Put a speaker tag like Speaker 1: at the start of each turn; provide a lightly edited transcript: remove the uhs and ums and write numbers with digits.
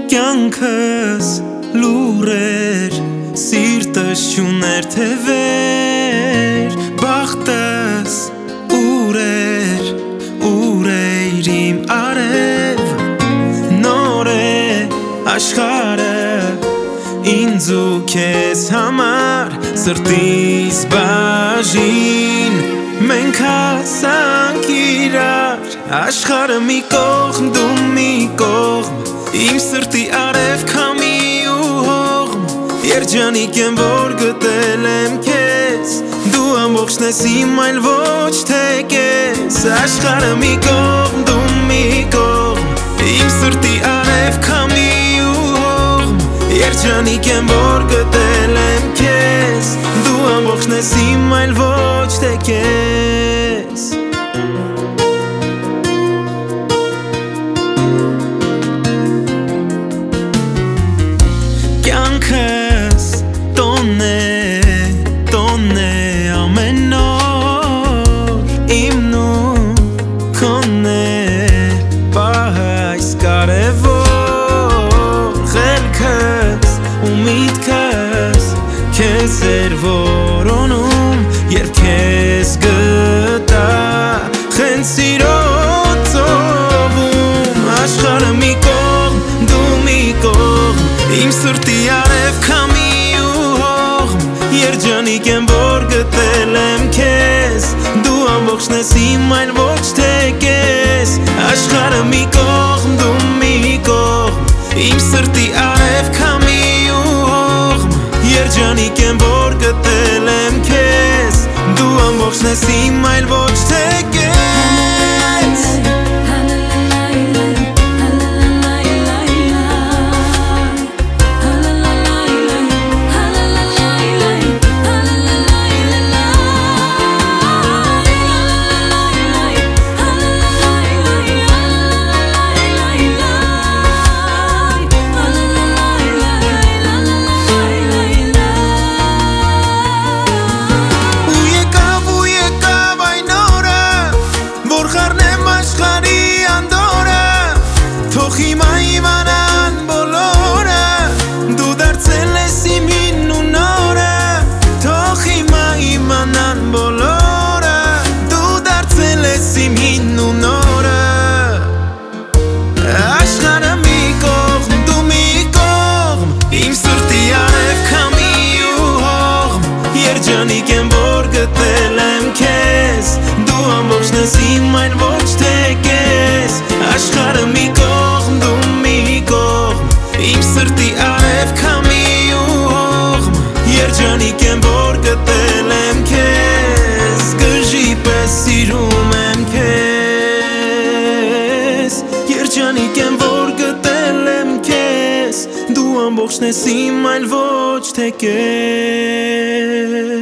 Speaker 1: Կյանքս լուրեր, սիրտս չուներ թևեր, բախտս ուր էր իմ արև, նոր է աշխարհը ինձ ու քեզ համար, սրտիս բաժին մենք հասանք իրար, աշխարհը մի կողմ, դու մի կողմ, իմ սրտի արև քամի ու հողմ, երջանիկ եմ որ գտել եմ քեզ, դու ամբողջն ես իմ այլ ոչ թե կես, աշխարհը մի կողմ, դու մի կողմ, իմ սրտի արև քամի ու հողմ, երջանիկ եմ որ գտել եմ քեզ, դու ամբողջն ես իմ այլ ոչ թե կես. Կյանքս տոն է ամեն օր, իմն ու քոնն է պահը այս կարևոր, խելքս ու միտքս քեզ էր որոնում, երբ քեզ գտա խենց սիրո ծովում, աշխարհը մի կողմ, դու մի կողմ, իմ սրտի արև քամի ու հողմ, երջանիկ եմ որ գտել եմ քեզ, դու ամբողջն ես իմ այլ ոչ թե կես, աշխարհը մի կողմ, դու մի կողմ, իմ սրտի արև քամի ու հողմ, երջանիկ եմ որ գտել եմ քեզ, դու ամբողջն ես իմ այլ ոչ թե կես. Հիմա իմանան բոլորը, դու դարձել ես իմ հին ու նորը, թող հիմա իմանան բոլորը, դու դարձել ես իմ հին ու նորը, աշխարհը մի կողմ, դու մի կողմ, իմ սրտի արև քամի ու հողմ, երջանիկ եմ որ գտել եմ քեզ, դու ամբողջն ես իմ այլ ոչ թե կես, աշխարհը մի կողմ, դու մի կողմ, իմ սրտի արև քամի ու հողմ, երջանիկ եմ որ գտել եմ քեզ, գժի պես սիրում եմ քեզ, երջանիկ եմ որ գտել եմ քեզ, դու ամբողջն ես իմ այլ ոչ թե կես.